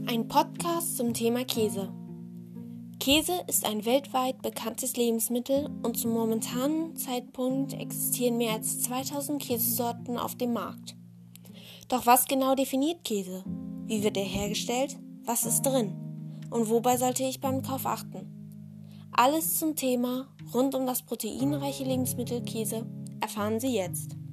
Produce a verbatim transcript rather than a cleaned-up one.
Ein Podcast zum Thema Käse. Käse ist ein weltweit bekanntes Lebensmittel und zum momentanen Zeitpunkt existieren mehr als zweitausend Käsesorten auf dem Markt. Doch was genau definiert Käse? Wie wird er hergestellt? Was ist drin? Und wobei sollte ich beim Kauf achten? Alles zum Thema rund um das proteinreiche Lebensmittel Käse erfahren Sie jetzt.